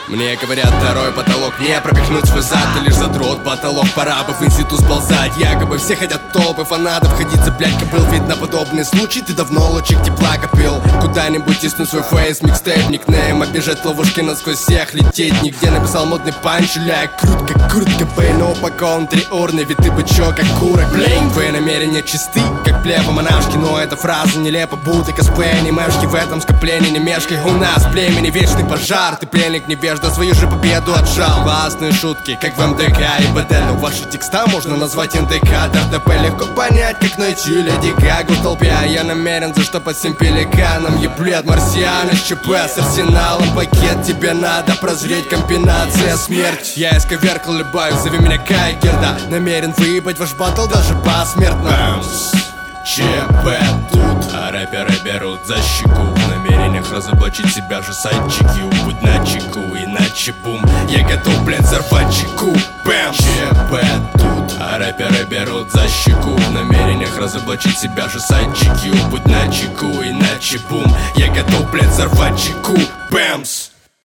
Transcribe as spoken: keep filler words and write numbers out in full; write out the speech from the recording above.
Мне говорят, второй потолок не пропихнуть свой зад. Ты лишь задрот, потолок, пора бы в институт сползать. Якобы все хотят толпы фанатов ходить за блядь кобыл. Ведь на подобный случай ты давно лучик тепла копил. Куда-нибудь тиснуть свой фейс, микстейп, никнейм, обижать ловушки насквозь всех лететь. Нигде написал модный панч, ля, крут как Курт Кобейн, но упакован три урны. Ведь ты бы чё, как курок, блин. Твои намерения чисты, как плева монашки. Но эта фраза нелепа, будто косплей анимешки. В этом скоплении не мешкай. У нас в племени вечный пожар. Ты пленник невежда, свою же победу отжал. Классные шутки, как в эм дэ ка и бэ дэ. Но ваши текста можно назвать эн дэ ка. эр дэ пэ легко понять, как найти Леди Гагу в толпе. А я намерен заштопать всем пеликаном. Еблет марсиан из ЧП с арсеналом. Пакет тебе надо прозреть, комбинация смерть. Я исковеркал любовь, зови меня Кайгерда. Намерен выебать ваш батл даже посмертно. ЧП тут, а рэперы берут за щеку. В намерениях разоблачить себя же сайдчики. Будь начеку, иначе бум. Я готов, блядь, взорвать чеку. Бэм! ЧП тут, а рэперы берут за щеку. В намерениях разоблачить себя же сайдчики. Будь начеку, иначе бум. Я готов, блядь, взорвать чеку. Бэмс!